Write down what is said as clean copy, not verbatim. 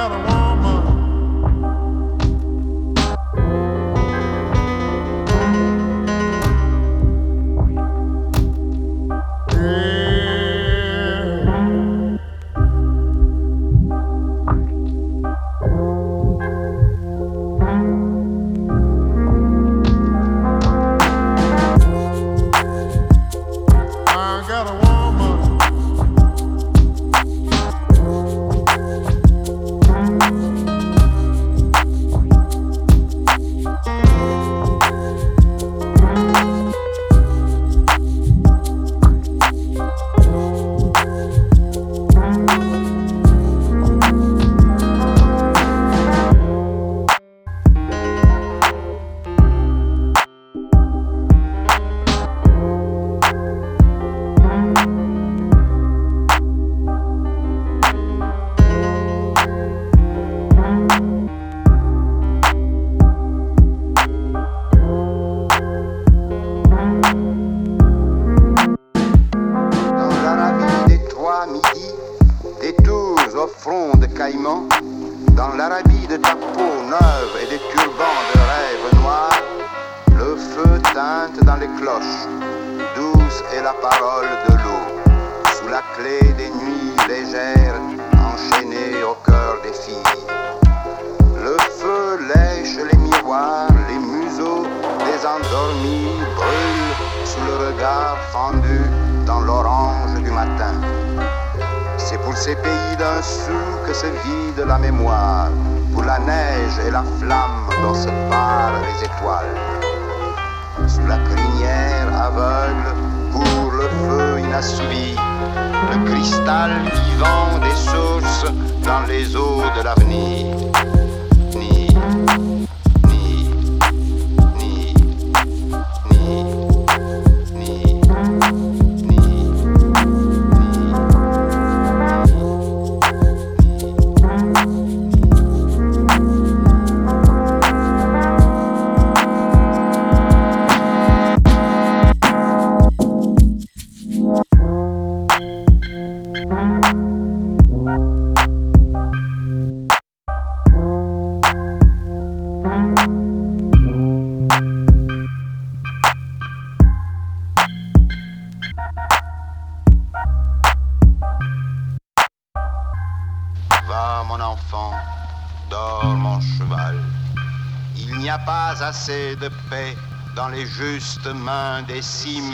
Dans l'Arabie de ta peau neuve et des turbans de rêves noirs, le feu teinte dans les cloches, douce est la parole de l'eau, sous la clé des nuits légères, enchaînées au cœur des filles. Le feu lèche les miroirs, les museaux des endormis brûlent sous le regard fendu dans l'orange du matin. C'est pour ces pays d'un sou que se vide la mémoire, pour la neige et la flamme dont se parent les étoiles. Sous la crinière aveugle, pour le feu inassouvi, le cristal vivant des sources dans les eaux de l'avenir. Va, mon enfant, dors mon cheval. Il n'y a pas assez de paix dans les justes mains des cimes